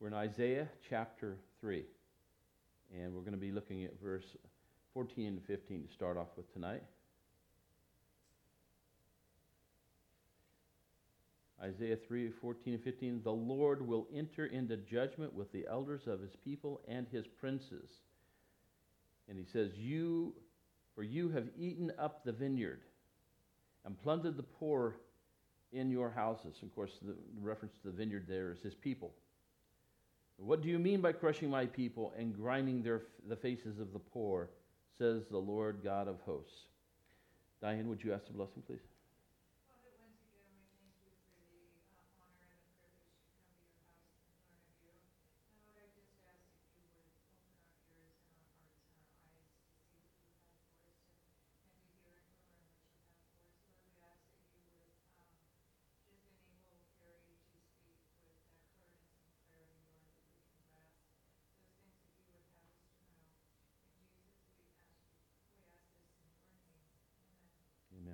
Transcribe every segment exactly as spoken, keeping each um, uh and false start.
We're in Isaiah chapter three, and we're going to be looking at verse fourteen and fifteen to start off with tonight. Isaiah three, fourteen and fifteen, the Lord will enter into judgment with the elders of his people and his princes. And he says, "You, for you have eaten up the vineyard and plundered the poor in your houses." Of course, the reference to the vineyard there is his people. "What do you mean by crushing my people and grinding their, the faces of the poor, says the Lord God of hosts." Diane, would you ask the blessing, please? Father, once again, we thank you for the uh, honor and the privilege to come to your house and learn of you. And Lord, I just ask that you would open our ears and our hearts and our eyes to see what you have for us and, and to hear and to learn what you have for us. Lord, we ask that you would um, just enable Carrie to speak with that clearness and clarity, Lord, that we can grasp those things that you would have us to know. In Jesus, we ask you, we ask this in your name. Amen. Amen.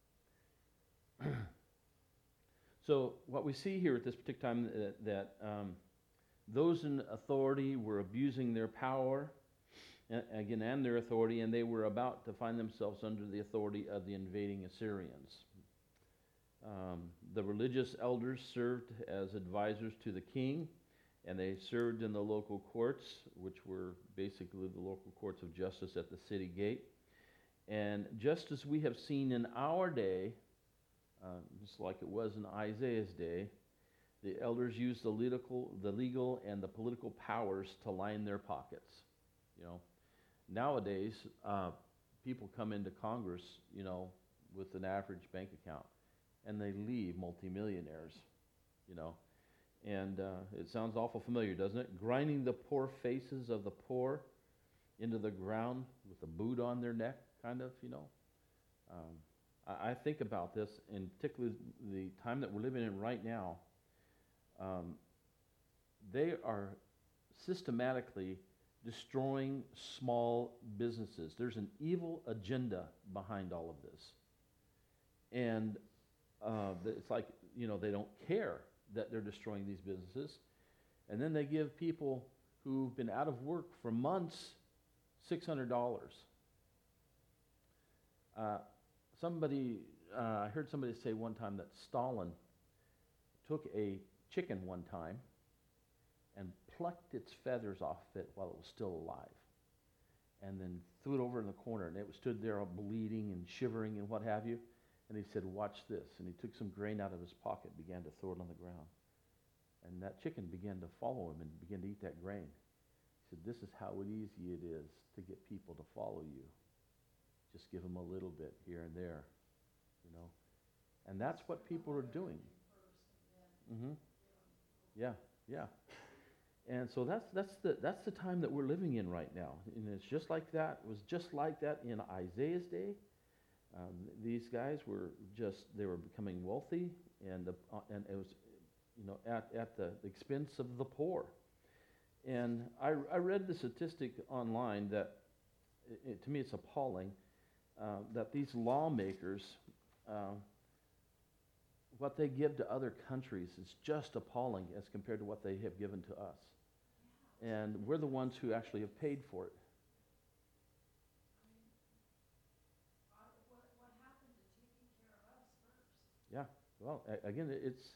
So what we see here at this particular time that, that um, those in authority were abusing their power, and, again, and their authority, and they were about to find themselves under the authority of the invading Assyrians. Um, the religious elders served as advisors to the king, and they served in the local courts, which were basically the local courts of justice at the city gate. And just as we have seen in our day, uh, just like it was in Isaiah's day, the elders used the legal, the legal and the political powers to line their pockets. You know, nowadays uh, people come into Congress, you know, with an average bank account, and they leave multimillionaires. You know, and uh, it sounds awful familiar, doesn't it? Grinding the poor faces of the poor into the ground with a boot on their neck, kind of, you know. Um, I, I think about this, and particularly the time that we're living in right now. Um, they are systematically destroying small businesses. There's an evil agenda behind all of this. And uh, it's like, you know, they don't care that they're destroying these businesses. And then they give people who've been out of work for months six hundred dollars. Uh, somebody, uh, I heard somebody say one time that Stalin took a chicken one time and plucked its feathers off it while it was still alive, and then threw it over in the corner, and it stood there all bleeding and shivering and what have you. And he said, "Watch this." And he took some grain out of his pocket, began to throw it on the ground. And that chicken began to follow him and began to eat that grain. He said, "This is how easy it is to get people to follow you. Just give them a little bit here and there, you know." And that's what people are doing. Mm-hmm. Yeah, yeah. And so that's that's the that's the time that we're living in right now. And it's just like that. It was just like that in Isaiah's day. Um, these guys were just, they were becoming wealthy, and the, uh, and it was, you know, at, at the expense of the poor. And I, I read the statistic online that, it, to me it's appalling, uh, that these lawmakers, uh, what they give to other countries is just appalling as compared to what they have given to us. And we're the ones who actually have paid for it. Yeah, well, a- again, it- it's...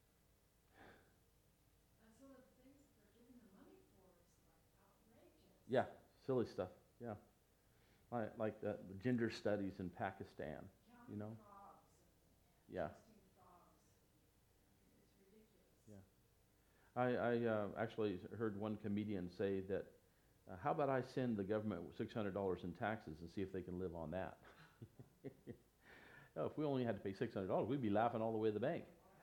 And some of the things that they're giving the money for is like outrageous. Yeah, silly stuff, yeah. Like, like the, the gender studies in Pakistan, Counting you know? frogs and, and Yeah. testing frogs. It's ridiculous. Yeah. I, I uh, actually heard one comedian say that, uh, how about I send the government six hundred dollars in taxes and see if they can live on that? Oh, if we only had to pay six hundred dollars, we'd be laughing all the way to the bank.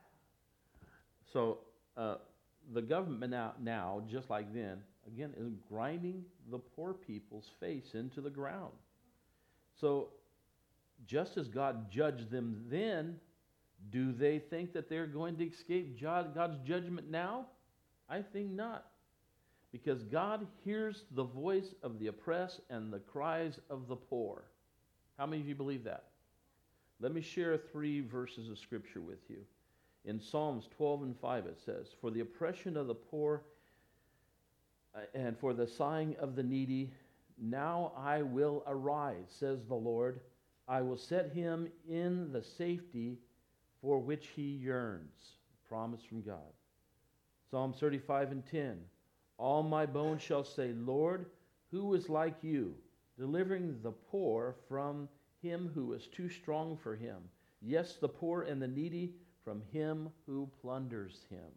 So uh, the government now, now, just like then, again, is grinding the poor people's face into the ground. So just as God judged them then, do they think that they're going to escape God's judgment now? I think not. Because God hears the voice of the oppressed and the cries of the poor. How many of you believe that? Let me share three verses of Scripture with you. In Psalms twelve and five it says, "For the oppression of the poor Uh, and for the sighing of the needy, now I will arise, says the Lord. I will set him in the safety for which he yearns. Promise from God. Psalm thirty-five and ten. All my bones shall say, Lord, who is like you, delivering the poor from him who is too strong for him? Yes, the poor and the needy from him who plunders him.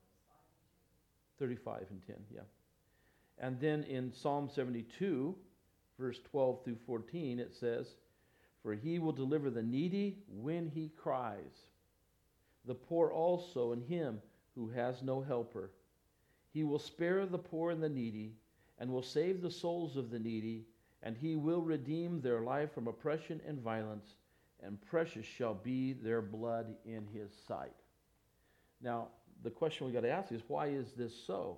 thirty-five and ten, yeah. And then in Psalm seventy-two, verse twelve through fourteen, it says, for he will deliver the needy when he cries, the poor also and him who has no helper. He will spare the poor and the needy, and will save the souls of the needy, and he will redeem their life from oppression and violence, and precious shall be their blood in his sight. Now, the question we got to ask is, why is this so?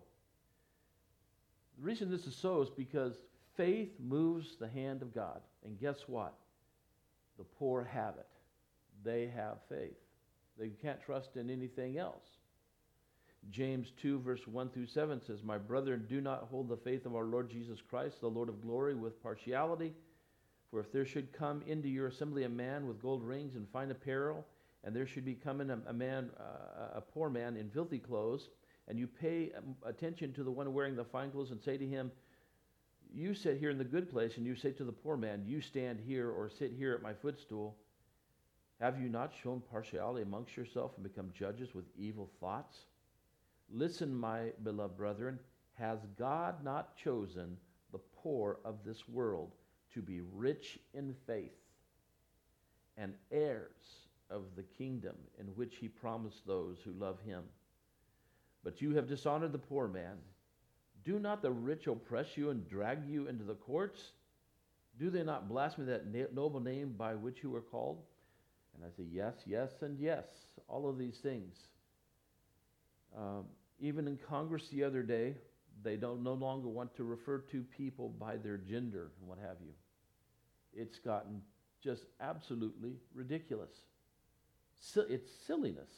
The reason this is so is because faith moves the hand of God. And guess what? The poor have it. They have faith. They can't trust in anything else. James two, verse one through seven says, my brethren, do not hold the faith of our Lord Jesus Christ, the Lord of glory, with partiality. For if there should come into your assembly a man with gold rings and fine apparel, and there should be coming a, a man, uh, a poor man in filthy clothes, and you pay attention to the one wearing the fine clothes and say to him, you sit here in the good place, and you say to the poor man, you stand here or sit here at my footstool, have you not shown partiality amongst yourself and become judges with evil thoughts? Listen, my beloved brethren, has God not chosen the poor of this world to be rich in faith and heirs of the kingdom in which he promised those who love him? But you have dishonored the poor man. Do not the rich oppress you and drag you into the courts? Do they not blaspheme that noble name by which you were called? And I say, yes, yes, and yes, all of these things. Um, even in Congress the other day, they don't no longer want to refer to people by their gender and what have you. It's gotten just absolutely ridiculous. Si- it's silliness.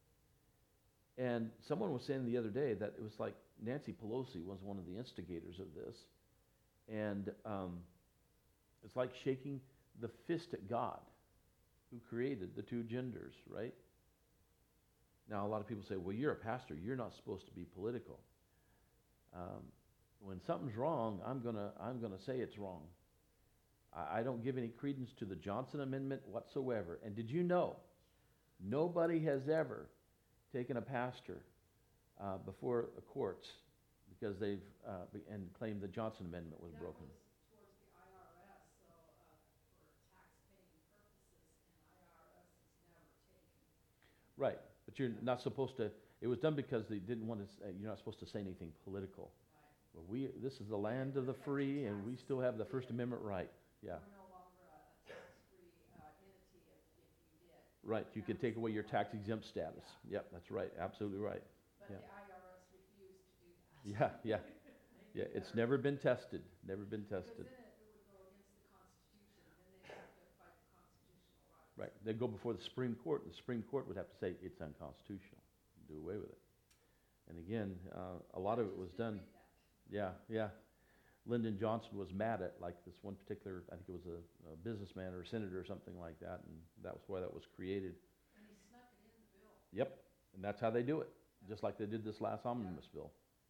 And someone was saying the other day that it was like Nancy Pelosi was one of the instigators of this. And um, it's like shaking the fist at God, who created the two genders, right? Now, a lot of people say, well, you're a pastor. You're not supposed to be political. Um, when something's wrong, I'm going to I'm gonna say it's wrong. I, I don't give any credence to the Johnson Amendment whatsoever. And did you know, nobody has ever taken a pastor uh, before the courts because they've uh, be, and claimed the Johnson Amendment was That broken. was towards the I R S, so uh, for tax-paying purposes, and I R S has never taken. Right, but you're not supposed to. It was done because they didn't want to. Uh, you're not supposed to say anything political. Right. Well, we this is the land of the free, and we still have the First Amendment right. Yeah. We're no longer a, a tax-free uh, entity if, if you did. Right, you could take away your tax exempt status. Yep, that's right, absolutely right. But Yeah. the I R S refused to do that. Yeah, yeah, yeah. It's never been tested. Never been Because tested. then it, it would go against the Constitution, then they'd have to fight the constitutional rights. Right. They'd go before the Supreme Court, and the Supreme Court would have to say it's unconstitutional, do away with it. And again, uh, a lot of it was done. Yeah, yeah. Lyndon Johnson was mad at like this one particular, I think it was a, a businessman or a senator or something like that, and that was why that was created. And he snuck it in the bill. Yep, and that's how they do it, just like they did this last omnibus bill.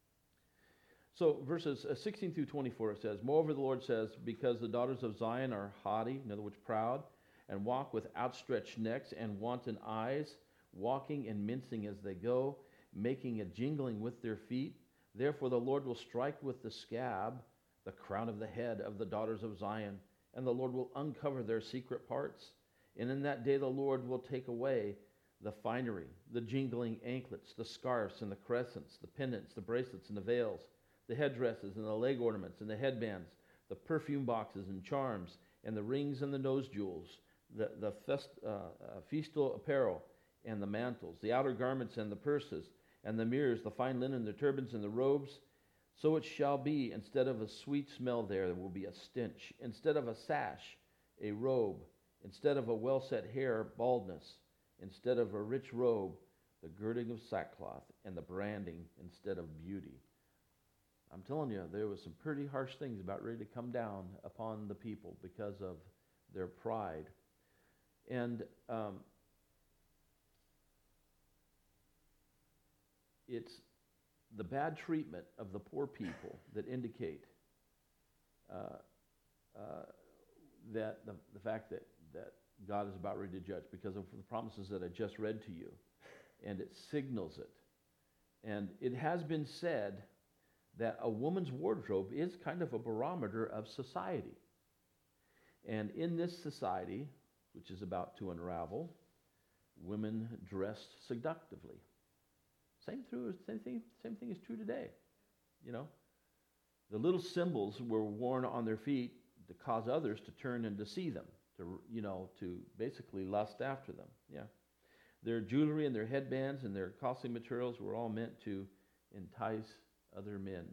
So verses uh, sixteen through twenty-four, it says, moreover the Lord says, because the daughters of Zion are haughty, in other words proud, and walk with outstretched necks and wanton eyes, walking and mincing as they go, making a jingling with their feet, therefore the Lord will strike with the scab the crown of the head of the daughters of Zion, and the Lord will uncover their secret parts. And in that day the Lord will take away the finery, the jingling anklets, the scarfs and the crescents, the pendants, the bracelets and the veils, the headdresses and the leg ornaments and the headbands, the perfume boxes and charms, and the rings and the nose jewels, the, the fest, uh, uh, festal apparel and the mantles, the outer garments and the purses, and the mirrors, the fine linen, the turbans and the robes. So it shall be, instead of a sweet smell there, there will be a stench. Instead of a sash, a robe. Instead of a well-set hair, baldness. Instead of a rich robe, the girding of sackcloth, and the branding instead of beauty. I'm telling you, there was some pretty harsh things about ready to come down upon the people because of their pride. And um, it's the bad treatment of the poor people that indicate uh, uh, that the, the fact that, that God is about ready to judge because of the promises that I just read to you. And it signals it. And it has been said that a woman's wardrobe is kind of a barometer of society. And in this society, which is about to unravel, women dressed seductively. Same through same thing same thing is true today. You know, the little symbols were worn on their feet to cause others to turn and to see them, to you know, to basically lust after them. Yeah, their jewelry and their headbands and their costly materials were all meant to entice other men,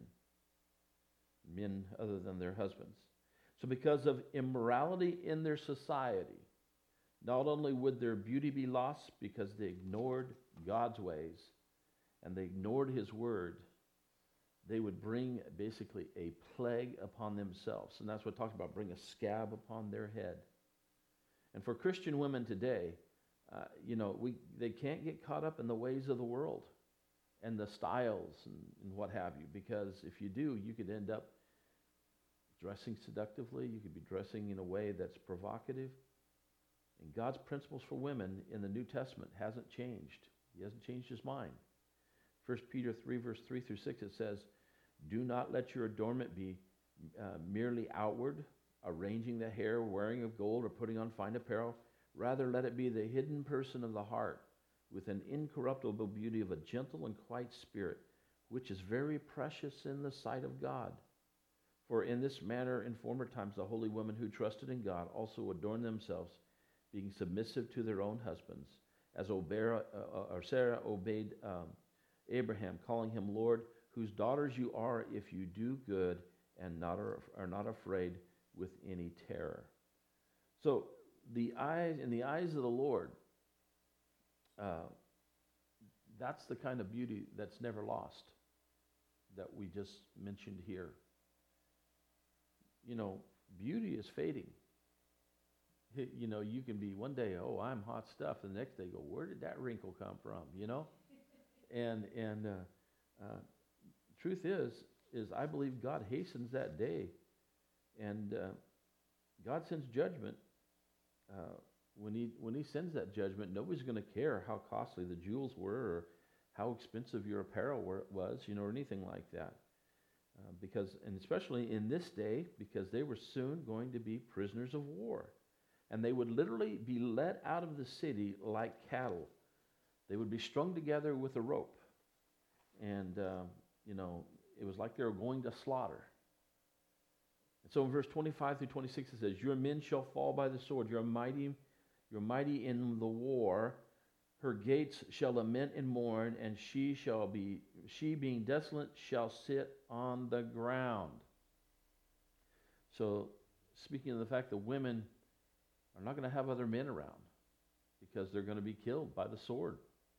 men other than their husbands. So because of immorality in their society, not only would their beauty be lost because they ignored God's ways and they ignored his word, they would bring basically a plague upon themselves. And that's what it talks about, bring a scab upon their head. And for Christian women today, uh, you know, we they can't get caught up in the ways of the world and the styles and, and what have you, because if you do, you could end up dressing seductively, you could be dressing in a way that's provocative. And God's principles for women in the New Testament hasn't changed. He hasn't changed his mind. First Peter three, verse three through six, it says, "Do not let your adornment be uh, merely outward, arranging the hair, wearing of gold, or putting on fine apparel. Rather, let it be the hidden person of the heart, with an incorruptible beauty of a gentle and quiet spirit, which is very precious in the sight of God. For in this manner in former times the holy women who trusted in God also adorned themselves, being submissive to their own husbands, as Obera, uh, or Sarah obeyed um, Abraham, calling him Lord, whose daughters you are if you do good and not are, are not afraid with any terror." So the eyes in the eyes of the Lord, uh, that's the kind of beauty that's never lost that we just mentioned here. You know, beauty is fading. You know, you can be one day, oh, I'm hot stuff, and the next day go, where did that wrinkle come from? You know, and and uh, uh, truth is, is I believe God hastens that day, and uh, God sends judgment. Uh, when he when he sends that judgment, nobody's going to care how costly the jewels were or how expensive your apparel were, was, you know, or anything like that. Uh, because, and especially in this day, because they were soon going to be prisoners of war. And they would literally be led out of the city like cattle. They would be strung together with a rope. And, uh, you know, it was like they were going to slaughter. And so in verse twenty-five through twenty-six, it says, "Your men shall fall by the sword. You're mighty, you're mighty in the war. Her gates shall lament and mourn, and she shall be, she being desolate shall sit on the ground." So, speaking of the fact that women are not going to have other men around because they're going to be killed by the sword.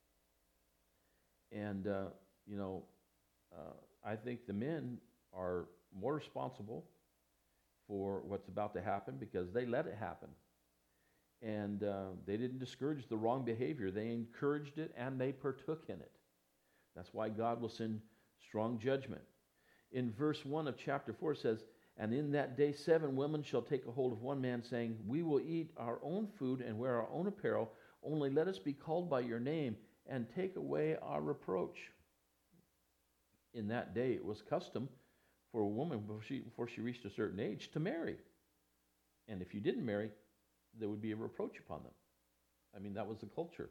And, uh, you know, uh, I think the men are more responsible for what's about to happen because they let it happen. And uh, they didn't discourage the wrong behavior. They encouraged it and they partook in it. That's why God will send strong judgment. In verse one of chapter four it says, "And in that day seven women shall take a hold of one man, saying, We will eat our own food and wear our own apparel. Only let us be called by your name and take away our reproach." In that day it was custom for a woman before she, before she reached a certain age to marry. And if you didn't marry, there would be a reproach upon them. I mean, that was the culture.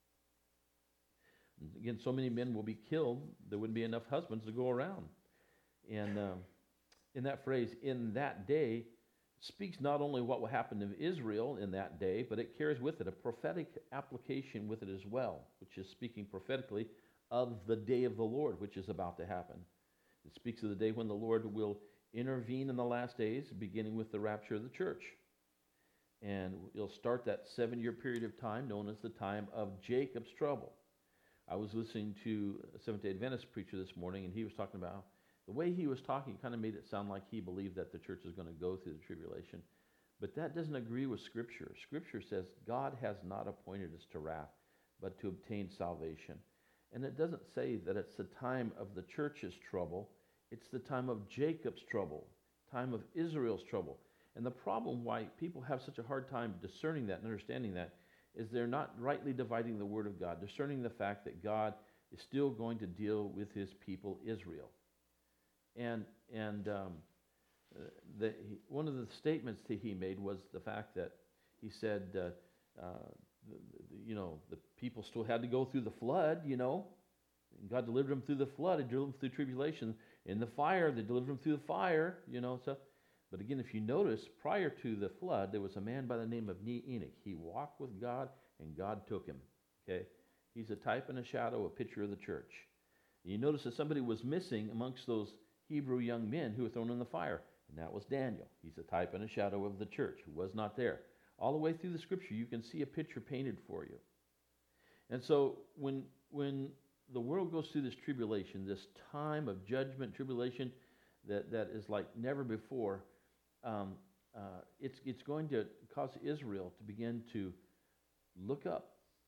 Again, so many men will be killed, there wouldn't be enough husbands to go around. And um, in that phrase, "in that day," speaks not only what will happen to Israel in that day, but it carries with it a prophetic application with it as well, which is speaking prophetically of the day of the Lord, which is about to happen. It speaks of the day when the Lord will intervene in the last days, beginning with the rapture of the church. And you'll start that seven-year period of time known as the time of Jacob's trouble. I was listening to a Seventh-day Adventist preacher this morning, and he was talking about The way he was talking kind of made it sound like he believed that the church is going to go through the tribulation. But that doesn't agree with Scripture. Scripture says God has not appointed us to wrath, but to obtain salvation. And it doesn't say that it's the time of the church's trouble. It's the time of Jacob's trouble, time of Israel's trouble. And the problem why people have such a hard time discerning that and understanding that is they're not rightly dividing the Word of God, discerning the fact that God is still going to deal with his people, Israel. And and um, the, he, one of the statements that he made was the fact that he said, uh, uh, the, the, you know, the people still had to go through the flood, you know. God delivered them through the flood. He delivered them through tribulation. In the fire, they delivered them through the fire, you know. So, but again, if you notice, prior to the flood, there was a man by the name of Enoch. He walked with God, and God took him, okay. He's a type and a shadow, a picture of the church. You notice that somebody was missing amongst those Hebrew young men who were thrown in the fire, and that was Daniel. He's a type and a shadow of the church who was not there. All the way through the Scripture, you can see a picture painted for you. And so when when the world goes through this tribulation, this time of judgment, tribulation that, that is like never before, um, uh, it's it's going to cause Israel to begin to look up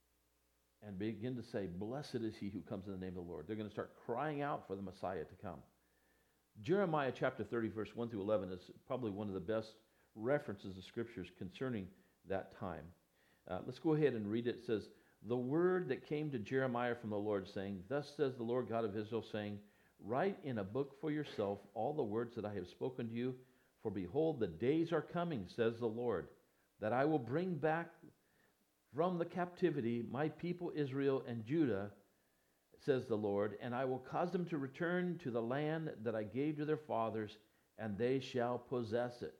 and begin to say, "Blessed is he who comes in the name of the Lord." They're going to start crying out for the Messiah to come. Jeremiah chapter thirty, verse one through eleven is probably one of the best references of Scriptures concerning that time. Uh, let's go ahead and read it. It says, "The word that came to Jeremiah from the Lord, saying, Thus says the Lord God of Israel, saying, Write in a book for yourself all the words that I have spoken to you, for behold, the days are coming, says the Lord, that I will bring back from the captivity my people Israel and Judah, says the Lord, and I will cause them to return to the land that I gave to their fathers, and they shall possess it.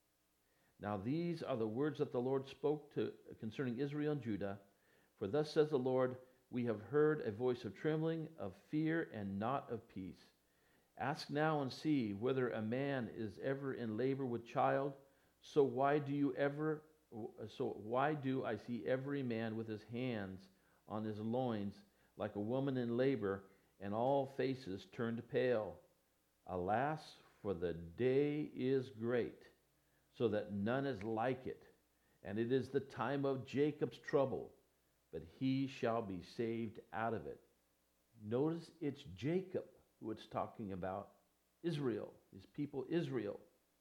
Now these are the words that the Lord spoke to concerning Israel and Judah. For thus says the Lord, we have heard a voice of trembling, of fear, and not of peace. Ask now and see whether a man is ever in labor with child. So why do you ever? So why do I see every man with his hands on his loins, like a woman in labor, and all faces turned pale? Alas, for the day is great, so that none is like it, and it is the time of Jacob's trouble, but he shall be saved out of it. Notice it's Jacob who it's talking about, Israel, his people Israel.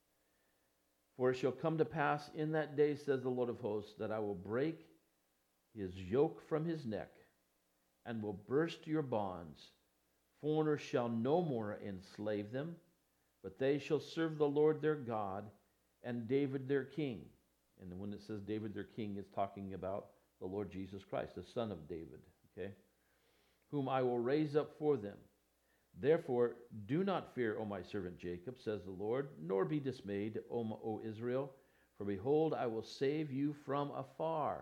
For it shall come to pass in that day, says the Lord of hosts, that I will break his yoke from his neck, and will burst your bonds. Foreigners shall no more enslave them, but they shall serve the Lord their God, and David their king. And when it says David their king, it's talking about the Lord Jesus Christ, the son of David, okay? Whom I will raise up for them. Therefore, do not fear, O my servant Jacob, says the Lord, nor be dismayed, O, my, o Israel, for behold, I will save you from afar,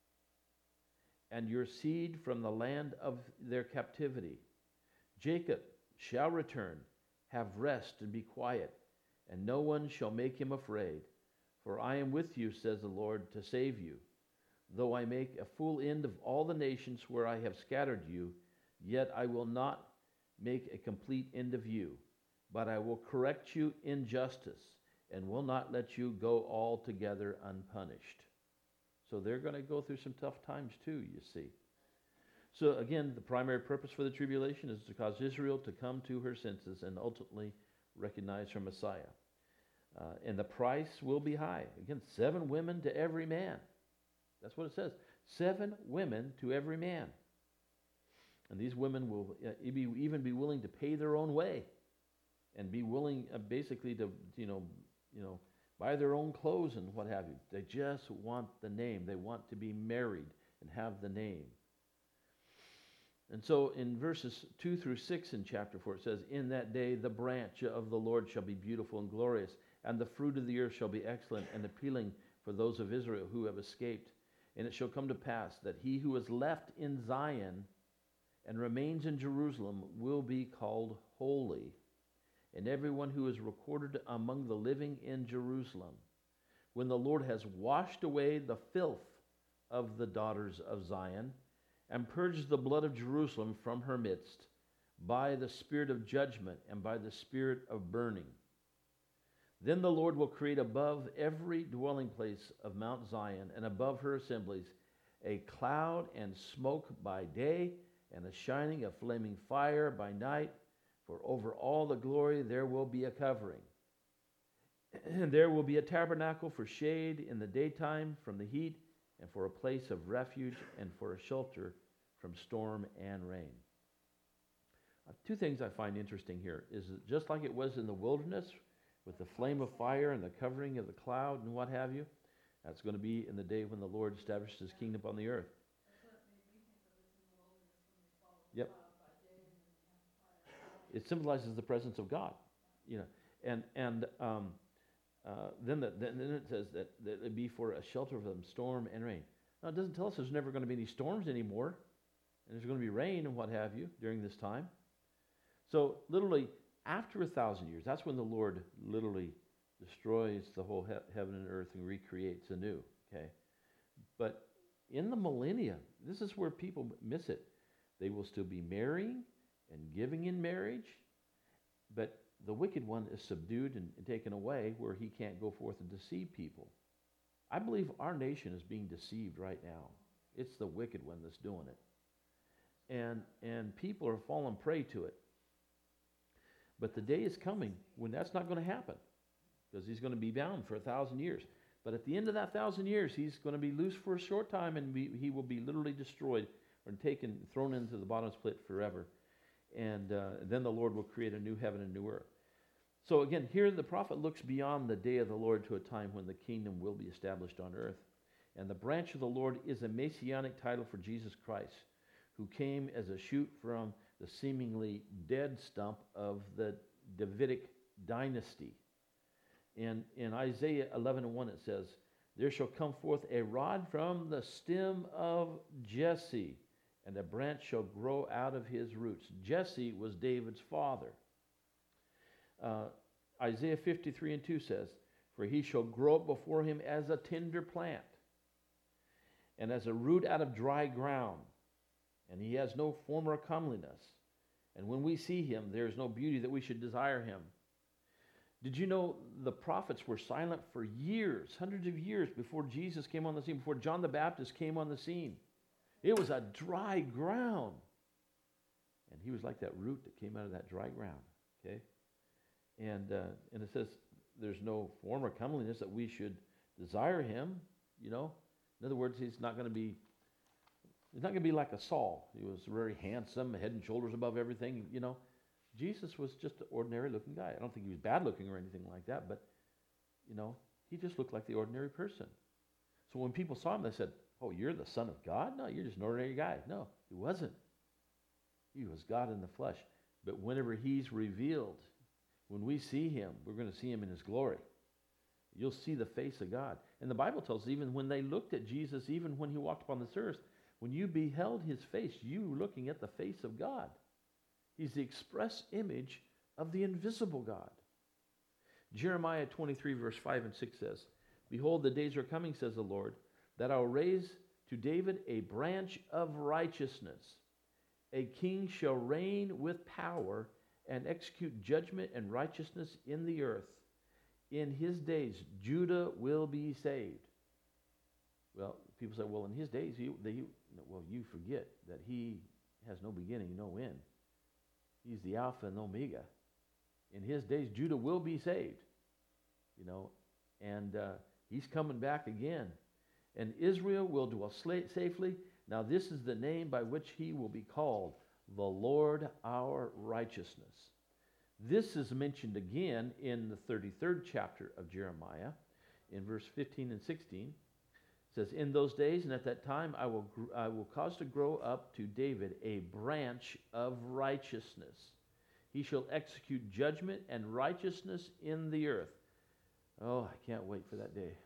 and your seed from the land of their captivity. Jacob shall return, have rest and be quiet, and no one shall make him afraid. For I am with you, says the Lord, to save you. Though I make a full end of all the nations where I have scattered you, yet I will not make a complete end of you, but I will correct you in justice, and will not let you go altogether unpunished. So they're going to go through some tough times too, you see. So again, the primary purpose for the tribulation is to cause Israel to come to her senses and ultimately recognize her Messiah. Uh, and the price will be high. Again, seven women to every man. That's what it says. Seven women to every man. And these women will uh, be, even be willing to pay their own way, and be willing uh, basically to, you know, you know, buy their own clothes and what have you. They just want the name. They want to be married and have the name. And so in verses two through six in chapter four, it says, In that day the branch of the Lord shall be beautiful and glorious, and the fruit of the earth shall be excellent and appealing for those of Israel who have escaped. And it shall come to pass that he who is left in Zion and remains in Jerusalem will be called holy, and everyone who is recorded among the living in Jerusalem, when the Lord has washed away the filth of the daughters of Zion, and purged the blood of Jerusalem from her midst, by the spirit of judgment and by the spirit of burning. Then the Lord will create above every dwelling place of Mount Zion and above her assemblies a cloud and smoke by day and a shining of flaming fire by night, for over all the glory there will be a covering. And there will be a tabernacle for shade in the daytime from the heat, and for a place of refuge, and for a shelter from storm and rain. Uh, two things I find interesting here is that just like it was in the wilderness with the flame of fire and the covering of the cloud and what have you, that's going to be in the day when the Lord establishes his kingdom on the earth. Yep. It symbolizes the presence of God, you know, and and um, uh, then the, then it says that, that it'd be for a shelter from storm and rain. Now it doesn't tell us there's never going to be any storms anymore, and there's going to be rain and what have you during this time. So literally after a thousand years, that's when the Lord literally destroys the whole he- heaven and earth and recreates anew. Okay, but in the millennia, this is where people miss it. They will still be marrying and giving in marriage, but the wicked one is subdued and, and taken away where he can't go forth and deceive people. I believe our nation is being deceived right now. It's the wicked one that's doing it. And, and people are falling prey to it. But the day is coming when that's not going to happen, because he's going to be bound for a thousand years. But at the end of that thousand years, he's going to be loose for a short time, and be, he will be literally destroyed or taken, thrown into the bottomless pit forever. And uh, then the Lord will create a new heaven and new earth. So again, here the prophet looks beyond the day of the Lord to a time when the kingdom will be established on earth. And the branch of the Lord is a messianic title for Jesus Christ, who came as a shoot from the seemingly dead stump of the Davidic dynasty. In, in Isaiah eleven and one it says, "There shall come forth a rod from the stem of Jesse, and a branch shall grow out of his roots." Jesse was David's father. Uh, Isaiah fifty-three and two says, "For he shall grow up before him as a tender plant, and as a root out of dry ground. And he has no form or comeliness. And when we see him, there is no beauty that we should desire him." Did you know the prophets were silent for years, hundreds of years, before Jesus came on the scene, before John the Baptist came on the scene? It was a dry ground. And he was like that root that came out of that dry ground, okay? And uh, and it says there's no form or comeliness that we should desire him, you know? In other words, he's not going to be, he's not going to be like a Saul. He was very handsome, head and shoulders above everything, you know? Jesus was just an ordinary looking guy. I don't think he was bad looking or anything like that, but, you know, he just looked like the ordinary person. So when people saw him, they said, "Oh, you're the Son of God? No, you're just an ordinary guy." No, he wasn't. He was God in the flesh. But whenever he's revealed, when we see him, we're going to see him in his glory. You'll see the face of God. And the Bible tells us even when they looked at Jesus, even when he walked upon this earth, when you beheld his face, you were looking at the face of God. He's the express image of the invisible God. Jeremiah twenty-three, verse five and six says, "Behold, the days are coming, says the Lord, that I will raise to David a branch of righteousness. A king shall reign with power and execute judgment and righteousness in the earth. In his days, Judah will be saved." Well, people say, well, in his days, he, they, well, you forget that he has no beginning, no end. He's the Alpha and Omega. In his days, Judah will be saved, you know, and uh, he's coming back again. "And Israel will dwell sla- safely. Now this is the name by which he will be called, the Lord our righteousness." This is mentioned again in the thirty-third chapter of Jeremiah, in verse fifteen and sixteen. It says, "In those days and at that time I will gr- I will cause to grow up to David a branch of righteousness. He shall execute judgment and righteousness in the earth." Oh, I can't wait for that day.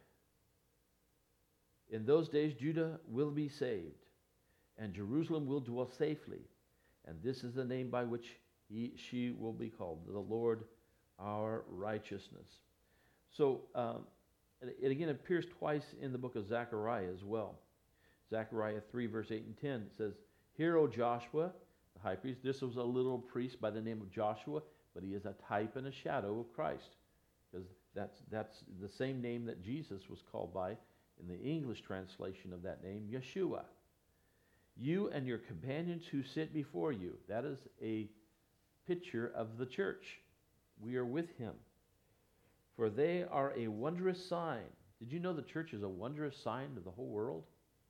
"In those days Judah will be saved, and Jerusalem will dwell safely. And this is the name by which he, she will be called, the Lord our righteousness." So, um, it, it again appears twice in the book of Zechariah as well. Zechariah three, verse eight and ten says, "Hear, O Joshua, the high priest. This was a little priest by the name of Joshua, but he is a type and a shadow of Christ, because that's, that's the same name that Jesus was called by in the English translation of that name, Yeshua. You and your companions who sit before you. That is a picture of the church. We are with him. For they are a wondrous sign. Did you know the church is a wondrous sign to the whole world?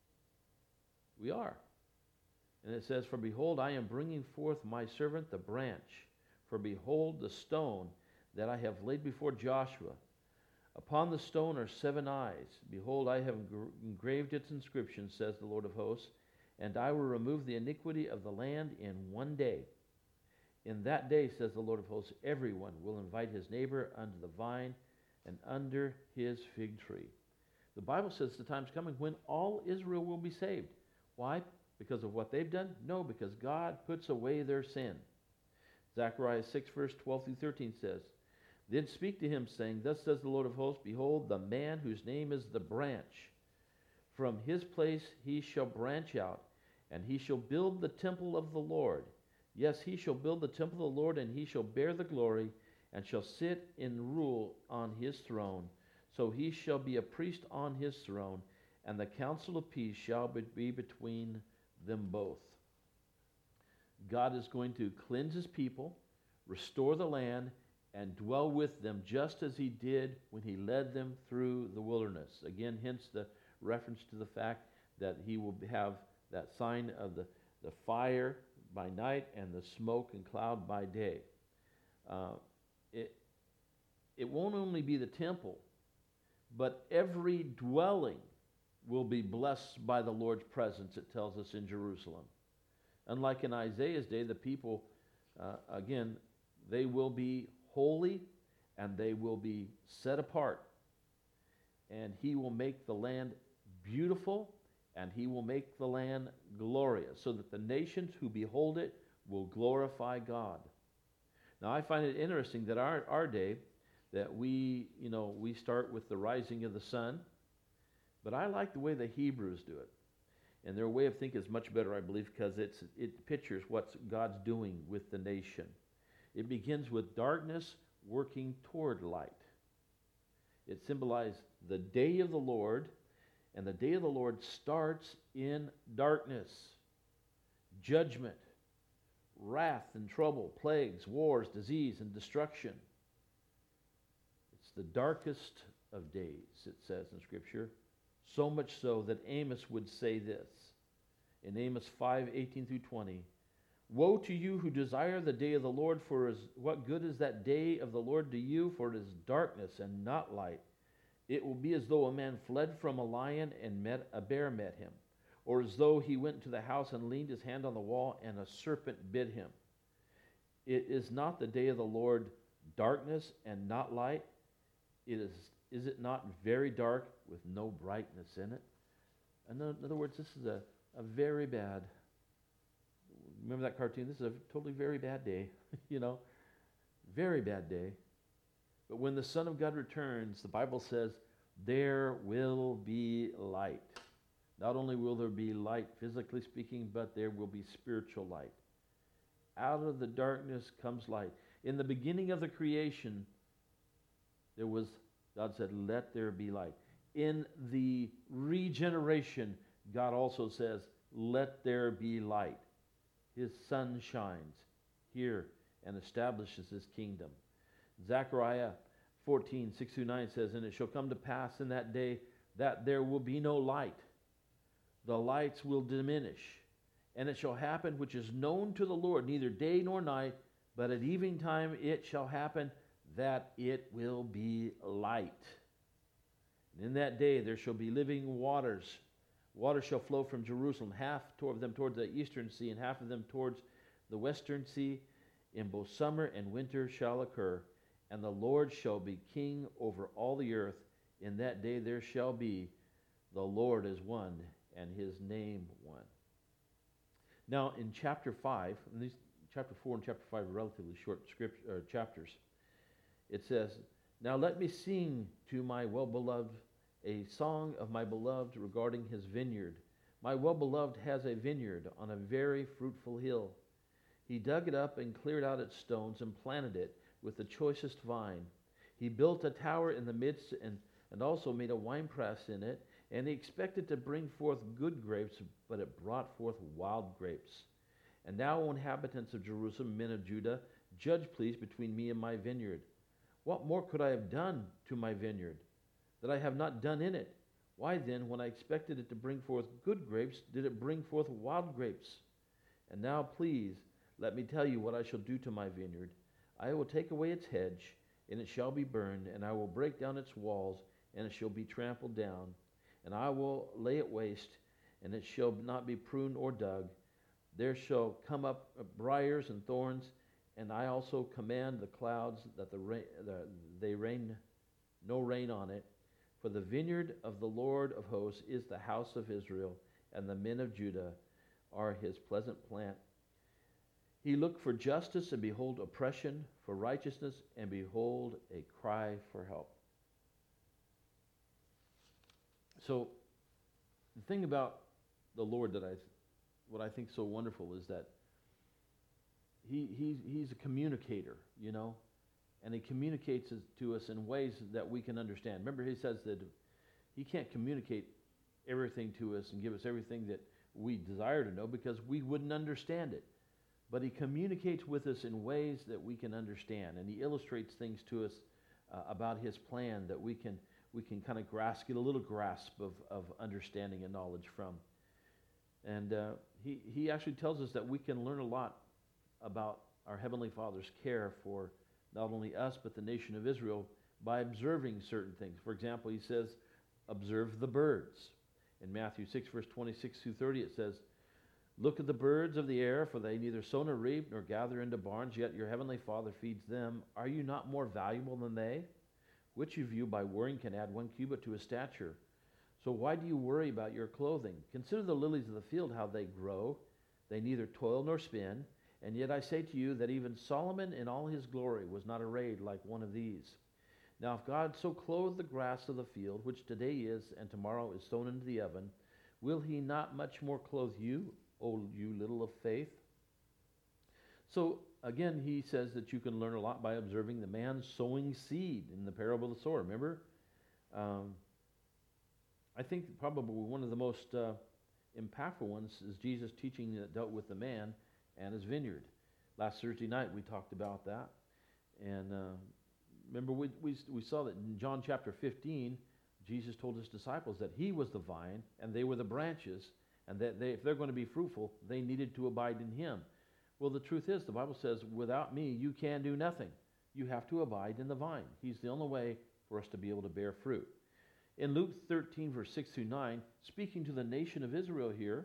We are. And it says, for behold, I am bringing forth my servant the branch. For behold, the stone that I have laid before Joshua. Upon the stone are seven eyes. Behold, I have engraved its inscription, says the Lord of hosts, and I will remove the iniquity of the land in one day. In that day, says the Lord of hosts, everyone will invite his neighbor under the vine and under his fig tree. The Bible says the time's coming when all Israel will be saved. Why? Because of what they've done? No, because God puts away their sin. Zechariah six, verse twelve through thirteen says, then speak to him, saying, thus says the Lord of hosts, behold, the man whose name is the branch. From his place he shall branch out, and he shall build the temple of the Lord. Yes, he shall build the temple of the Lord, and he shall bear the glory, and shall sit and rule on his throne. So he shall be a priest on his throne, and the counsel of peace shall be between them both. God is going to cleanse his people, restore the land, and dwell with them just as he did when he led them through the wilderness. Again, hence the reference to the fact that he will have that sign of the, the fire by night and the smoke and cloud by day. Uh, it, it won't only be the temple, but every dwelling will be blessed by the Lord's presence, it tells us in Jerusalem. Unlike in Isaiah's day, the people, uh, again, they will be holy and they will be set apart. And he will make the land beautiful, and he will make the land glorious, so that the nations who behold it will glorify God. Now, I find it interesting that our, our day, that we, you know, we start with the rising of the sun, but I like the way the Hebrews do it. And their way of thinking is much better, I believe, because it's, it pictures what God's doing with the nation. It begins with darkness working toward light. It symbolized the day of the Lord, and the day of the Lord starts in darkness, judgment, wrath and trouble, plagues, wars, disease, and destruction. It's the darkest of days, it says in Scripture, so much so that Amos would say this in Amos five, eighteen through twenty, woe to you who desire the day of the Lord, for is, what good is that day of the Lord to you? For it is darkness and not light. It will be as though a man fled from a lion and met, a bear met him, or as though he went to the house and leaned his hand on the wall and a serpent bit him. It is not the day of the Lord darkness and not light? It is, is it not very dark with no brightness in it? In other words, this is a, a very bad, remember that cartoon? This is a totally very bad day, you know, very bad day. But when the Son of God returns, the Bible says, there will be light. Not only will there be light, physically speaking, but there will be spiritual light. Out of the darkness comes light. In the beginning of the creation, there was, God said, let there be light. In the regeneration, God also says, let there be light. His sun shines here and establishes his kingdom. Zechariah fourteen, six through nine says, and it shall come to pass in that day that there will be no light. The lights will diminish. And it shall happen which is known to the Lord, neither day nor night, but at evening time it shall happen that it will be light. And in that day there shall be living waters. Water shall flow from Jerusalem, half of them towards the eastern sea, and half of them towards the western sea. In both summer and winter shall occur. And the Lord shall be king over all the earth. In that day there shall be, the Lord is one, and his name one. Now in chapter five, and these, chapter four and chapter five are relatively short script, uh, chapters, it says, now let me sing to my well-beloved a song of my beloved regarding his vineyard. My well-beloved has a vineyard on a very fruitful hill. He dug it up and cleared out its stones and planted it with the choicest vine. He built a tower in the midst and, and also made a winepress in it, and he expected to bring forth good grapes, but it brought forth wild grapes. And now, O inhabitants of Jerusalem, men of Judah, judge please between me and my vineyard. What more could I have done to my vineyard that I have not done in it? Why then, when I expected it to bring forth good grapes, did it bring forth wild grapes? And now, please, let me tell you what I shall do to my vineyard. I will take away its hedge, and it shall be burned, and I will break down its walls, and it shall be trampled down. And I will lay it waste, and it shall not be pruned or dug. There shall come up briars and thorns, and I also command the clouds that the rain, the, they rain, no rain on it. For the vineyard of the Lord of hosts is the house of Israel, and the men of Judah are his pleasant plant. He looked for justice, and behold oppression, for righteousness, and behold a cry for help. So, the thing about the Lord that I, what I think is so wonderful is that he, he he's a communicator, you know, and he communicates to us in ways that we can understand. Remember, he says that he can't communicate everything to us and give us everything that we desire to know because we wouldn't understand it. But he communicates with us in ways that we can understand, and he illustrates things to us uh, about his plan that we can we can kind of grasp, get a little grasp of, of understanding and knowledge from. And uh, he, he actually tells us that we can learn a lot about our Heavenly Father's care for not only us, but the nation of Israel by observing certain things. For example, he says, observe the birds. In Matthew six, verse twenty-six through thirty, it says, look at the birds of the air, for they neither sow nor reap nor gather into barns, yet your Heavenly Father feeds them. Are you not more valuable than they? Which of you by worrying can add one cubit to his stature? So why do you worry about your clothing? Consider the lilies of the field, how they grow. They neither toil nor spin. And yet I say to you that even Solomon in all his glory was not arrayed like one of these. Now if God so clothed the grass of the field, which today is and tomorrow is thrown into the oven, will he not much more clothe you, O you little of faith? So again, he says that you can learn a lot by observing the man sowing seed in the parable of the sower. Remember? Um, I think probably one of the most uh, impactful ones is Jesus' teaching that dealt with the man and his vineyard. Last Thursday night we talked about that. And uh, remember, we, we, we saw that in John chapter fifteen, Jesus told his disciples that he was the vine and they were the branches, and that they, if they're going to be fruitful, they needed to abide in him. Well, the truth is, the Bible says, without me, you can do nothing. You have to abide in the vine. He's the only way for us to be able to bear fruit. In Luke thirteen, verse six through nine, speaking to the nation of Israel here,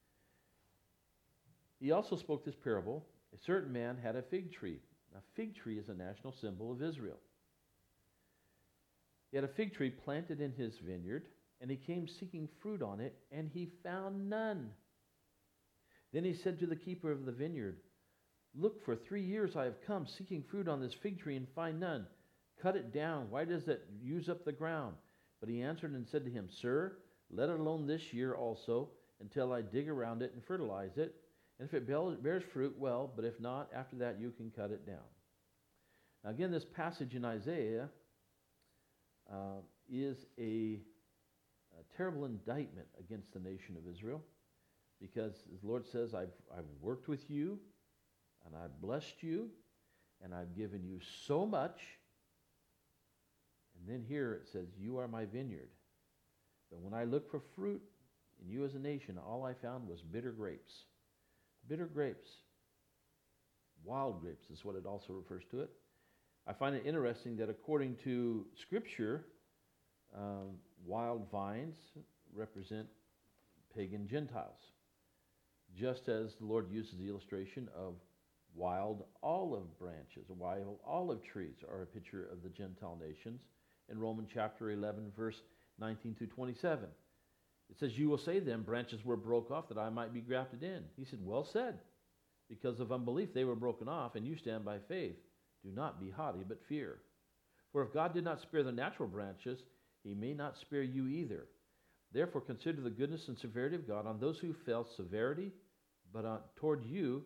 he also spoke this parable. A certain man had a fig tree. A fig tree is a national symbol of Israel. He had a fig tree planted in his vineyard, and he came seeking fruit on it, and he found none. Then he said to the keeper of the vineyard, look, for three years I have come seeking fruit on this fig tree and find none. Cut it down. Why does it use up the ground? But he answered and said to him, sir, let it alone this year also, until I dig around it and fertilize it. And if it bears fruit, well, but if not, after that you can cut it down. Now again, this passage in Isaiah uh, is a, a terrible indictment against the nation of Israel. Because the Lord says, I've, I've worked with you, and I've blessed you, and I've given you so much. And then here it says, you are my vineyard. But when I looked for fruit in you as a nation, all I found was bitter grapes. Bitter grapes. Wild grapes is what it also refers to it. I find it interesting that according to Scripture, um, wild vines represent pagan Gentiles. Just as the Lord uses the illustration of wild olive branches, wild olive trees are a picture of the Gentile nations in Romans chapter eleven, verse nineteen through twenty-seven. It says, you will say then, branches were broke off that I might be grafted in. He said, well said. Because of unbelief they were broken off, and you stand by faith. Do not be haughty, but fear. For if God did not spare the natural branches, he may not spare you either. Therefore consider the goodness and severity of God on those who felt severity, but on, toward you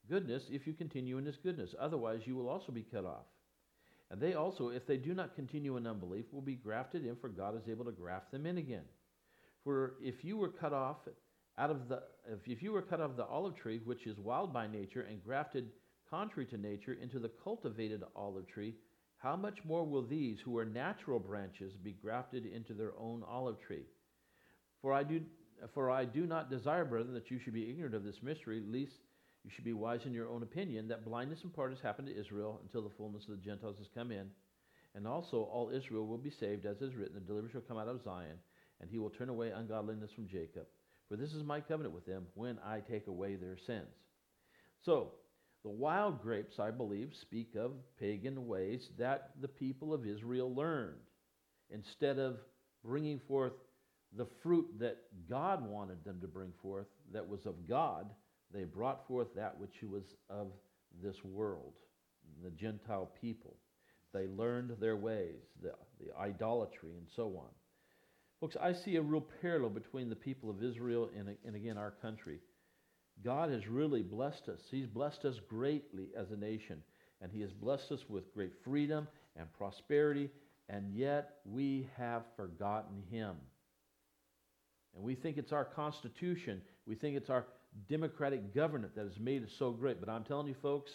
goodness if you continue in his goodness. Otherwise, you will also be cut off. And they also, if they do not continue in unbelief, will be grafted in, for God is able to graft them in again. For if you were cut off out of the if, if you were cut off the olive tree, which is wild by nature, and grafted contrary to nature into the cultivated olive tree, how much more will these who are natural branches be grafted into their own olive tree? For I do for I do not desire, brethren, that you should be ignorant of this mystery, lest you should be wise in your own opinion, that blindness in part has happened to Israel until the fullness of the Gentiles has come in. And also all Israel will be saved, as is written, the deliverer shall come out of Zion, and he will turn away ungodliness from Jacob. For this is my covenant with them, when I take away their sins. So, the wild grapes, I believe, speak of pagan ways that the people of Israel learned. Instead of bringing forth the fruit that God wanted them to bring forth, that was of God, they brought forth that which was of this world, the Gentile people. They learned their ways, the, the idolatry, and so on. Folks, I see a real parallel between the people of Israel and, and again, our country. God has really blessed us. He's blessed us greatly as a nation, and he has blessed us with great freedom and prosperity, and yet we have forgotten him. And we think it's our Constitution, we think it's our democratic government that has made it so great. But I'm telling you, folks,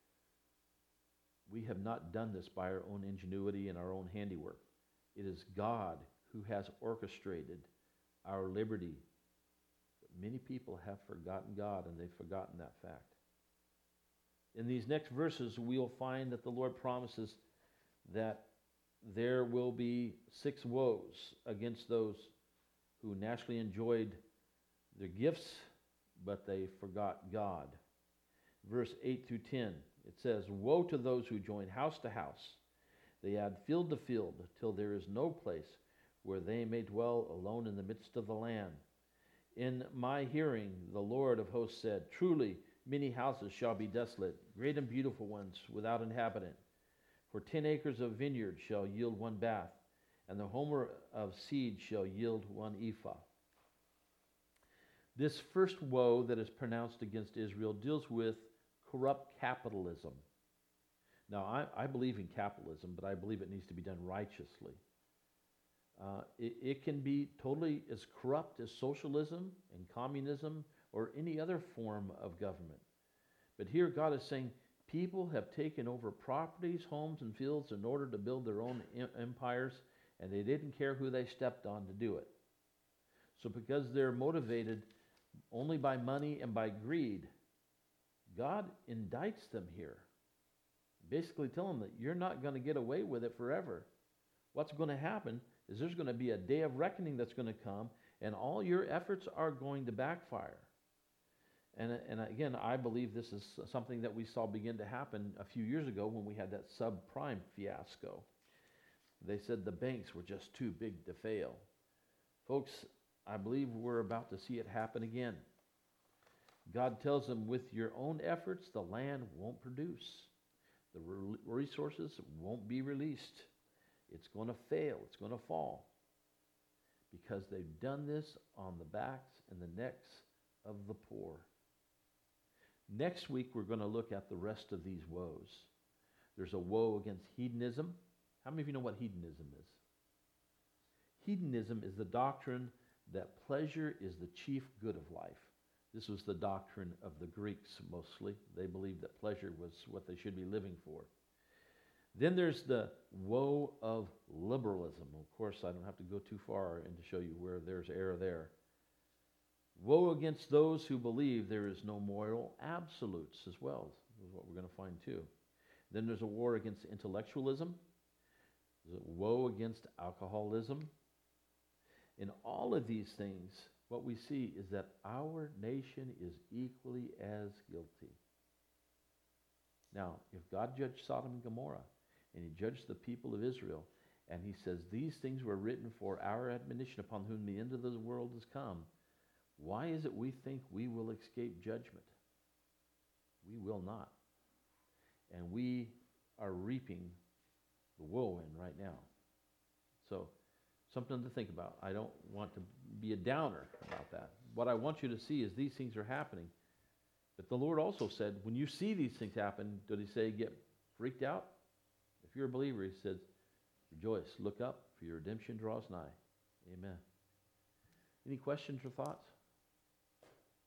we have not done this by our own ingenuity and our own handiwork. It is God who has orchestrated our liberty. But many people have forgotten God, and they've forgotten that fact. In these next verses, we'll find that the Lord promises that there will be six woes against those who naturally enjoyed their gifts, but they forgot God. Verse eight through ten, it says, woe to those who join house to house. They add field to field, till there is no place where they may dwell alone in the midst of the land. In my hearing, the Lord of hosts said, truly, many houses shall be desolate, great and beautiful ones without inhabitant. For ten acres of vineyard shall yield one bath, and the homer of seed shall yield one ephah. This first woe that is pronounced against Israel deals with corrupt capitalism. Now, I, I believe in capitalism, but I believe it needs to be done righteously. Uh, it, it can be totally as corrupt as socialism and communism or any other form of government. But here God is saying people have taken over properties, homes, and fields in order to build their own empires, and they didn't care who they stepped on to do it. So because they're motivated only by money and by greed, God indicts them here, basically telling them that you're not going to get away with it forever. What's going to happen is there's going to be a day of reckoning that's going to come, and all your efforts are going to backfire. And, and again, I believe this is something that we saw begin to happen a few years ago when we had that subprime fiasco. They said the banks were just too big to fail. Folks, I believe we're about to see it happen again. God tells them, with your own efforts, the land won't produce. The re- resources won't be released. It's going to fail. It's going to fall. Because they've done this on the backs and the necks of the poor. Next week, we're going to look at the rest of these woes. There's a woe against hedonism. How many of you know what hedonism is? Hedonism is the doctrine that pleasure is the chief good of life. This was the doctrine of the Greeks mostly. They believed that pleasure was what they should be living for. Then there's the woe of liberalism. Of course, I don't have to go too far in to show you where there's error there. Woe against those who believe there is no moral absolutes as well. This is what we're going to find too. Then there's a war against intellectualism. There's a woe against alcoholism. In all of these things, what we see is that our nation is equally as guilty. Now, if God judged Sodom and Gomorrah, and he judged the people of Israel, and he says these things were written for our admonition, upon whom the end of the world has come, why is it we think we will escape judgment? We will not. And we are reaping the whirlwind right now. So, something to think about. I don't want to be a downer about that. What I want you to see is these things are happening, But the Lord also said, when you see these things happen, did he say get freaked out? If you're a believer, he says, rejoice, look up, for your redemption draws nigh. Amen. Any questions or thoughts?